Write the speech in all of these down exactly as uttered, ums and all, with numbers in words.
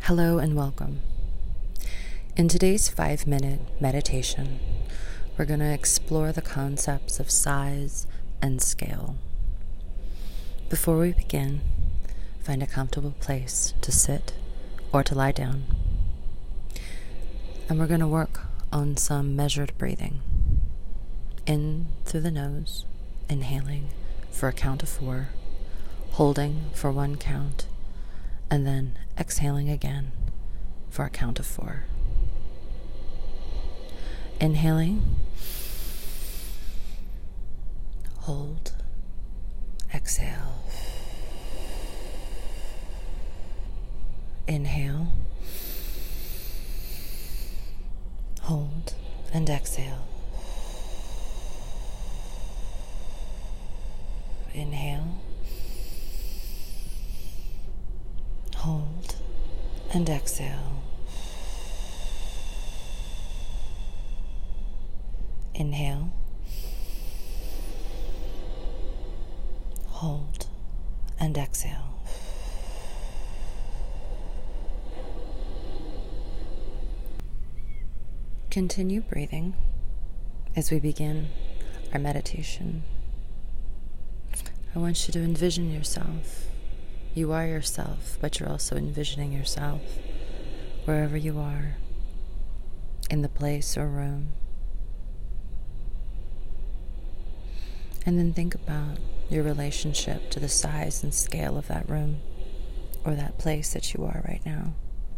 Hello and welcome. In today's five-minute meditation, we're going to explore the concepts of size and scale. Before we begin, find a comfortable place to sit or to lie down. And we're going to work on some measured breathing. In through the nose, inhaling for a count of four, holding for one count, and then exhaling again for a count of four. Inhaling, hold, exhale. Inhale, hold, and exhale. Inhale, hold, and exhale. Inhale, hold, and exhale. Continue breathing as we begin our meditation. I want you to envision yourself. You are yourself, but you're also envisioning yourself wherever you are, in the place or room. And then think about your relationship to the size and scale of that room or that place that you are right now.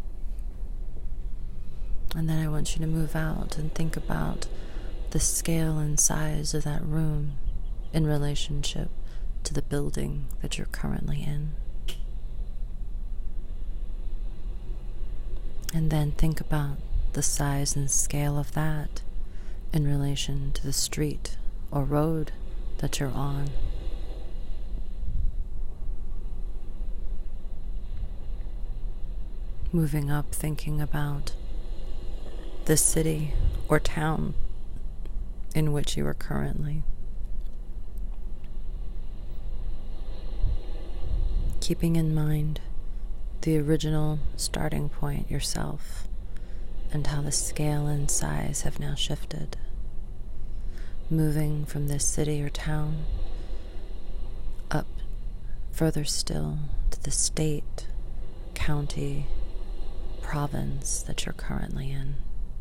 And then I want you to move out and think about the scale and size of that room in relationship to the building that you're currently in. And then think about the size and scale of that in relation to the street or road that you're on. Moving up, thinking about the city or town in which you are currently. Keeping in mind the original starting point, yourself, and how the scale and size have now shifted. Moving from this city or town up further still to the state, county, province that you're currently in.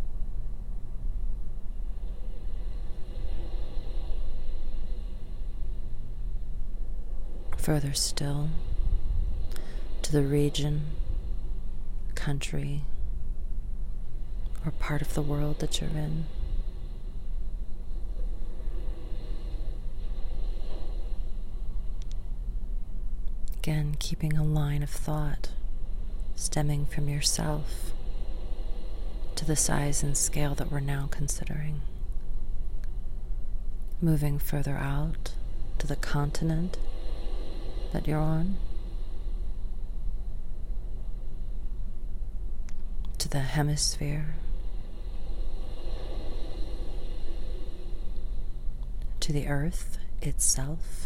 Further still to the region, country, or part of the world that you're in. Again, keeping a line of thought stemming from yourself to the size and scale that we're now considering. Moving further out to the continent that you're on, to the hemisphere, to the earth itself,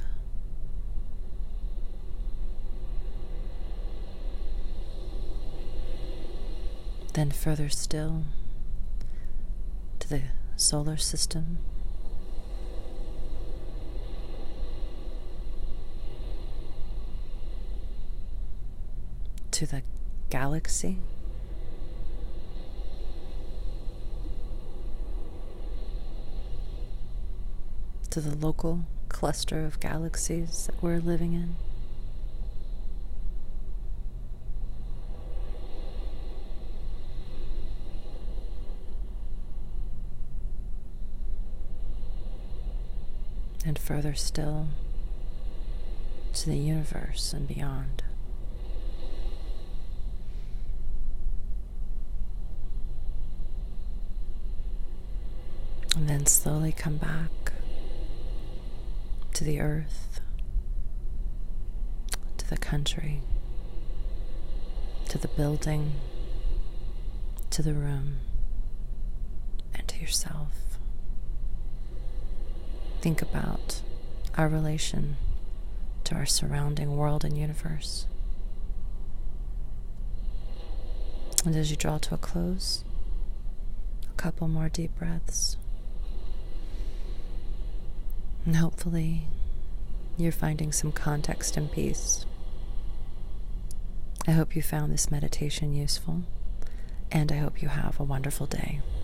then further still to the solar system, to the galaxy, to the local cluster of galaxies that we're living in. And further still to the universe and beyond. And then slowly come back to the earth, to the country, to the building, to the room, and to yourself. Think about our relation to our surrounding world and universe. And as you draw to a close, a couple more deep breaths. And hopefully, you're finding some context and peace. I hope you found this meditation useful, and I hope you have a wonderful day.